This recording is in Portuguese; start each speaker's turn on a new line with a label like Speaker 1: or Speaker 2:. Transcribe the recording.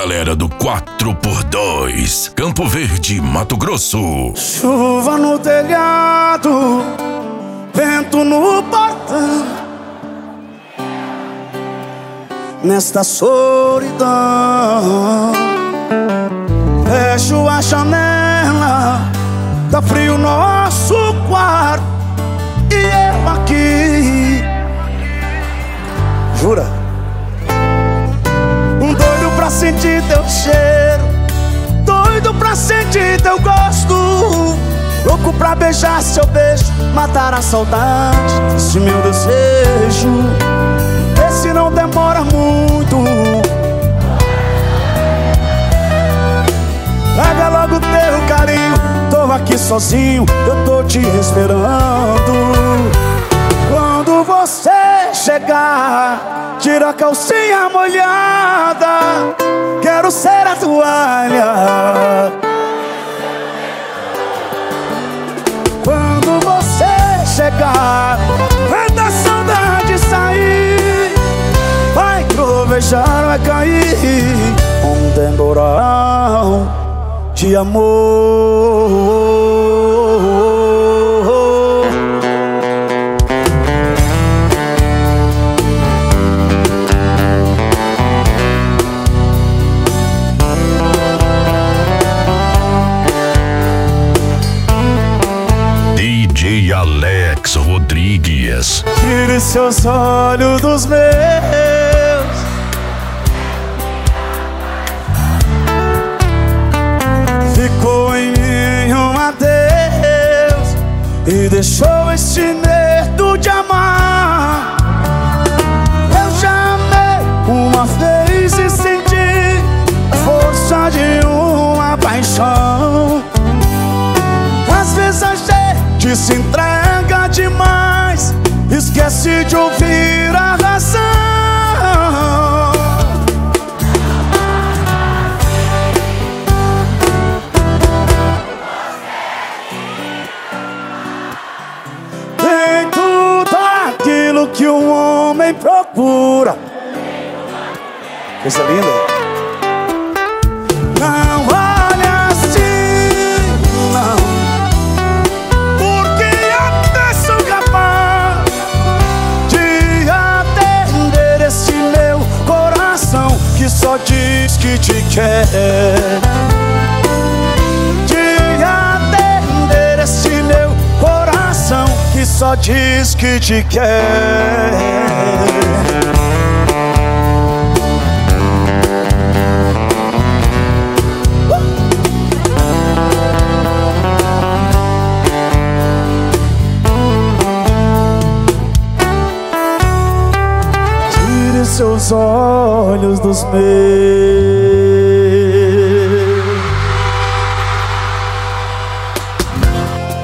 Speaker 1: galera do 4x2, Campo Verde, Mato Grosso.
Speaker 2: Chuva no telhado, vento no portão, nesta solidão. Fecho a janela, tá frio nosso quarto, e eu aqui. Jura? Doido pra sentir teu cheiro, doido pra sentir teu gosto, louco pra beijar seu beijo, matar a saudade, esse meu desejo. Vê se não demora muito, traga logo teu carinho. Tô aqui sozinho, eu tô te esperando. Quando você chegar, tira a calcinha molhada, quero ser a toalha. Quando você chegar, vai dar saudade sair, vai trovejar, vai cair um temporal de amor.
Speaker 1: DJ Alex Rodrigues.
Speaker 2: Tire seus olhos dos meus, ficou em mim um adeus e deixou este medo de amar. Eu já amei uma vez e senti a força de uma paixão. Às vezes a gente se entrega demais, esquece de ouvir a razão. Tem tudo aquilo que um homem procura. Coisa linda. Não olha assim, não, porque até sou capaz de atender esse meu coração que só diz que te quer. De atender esse meu coração que só diz que te quer. Tire seus olhos dos meus.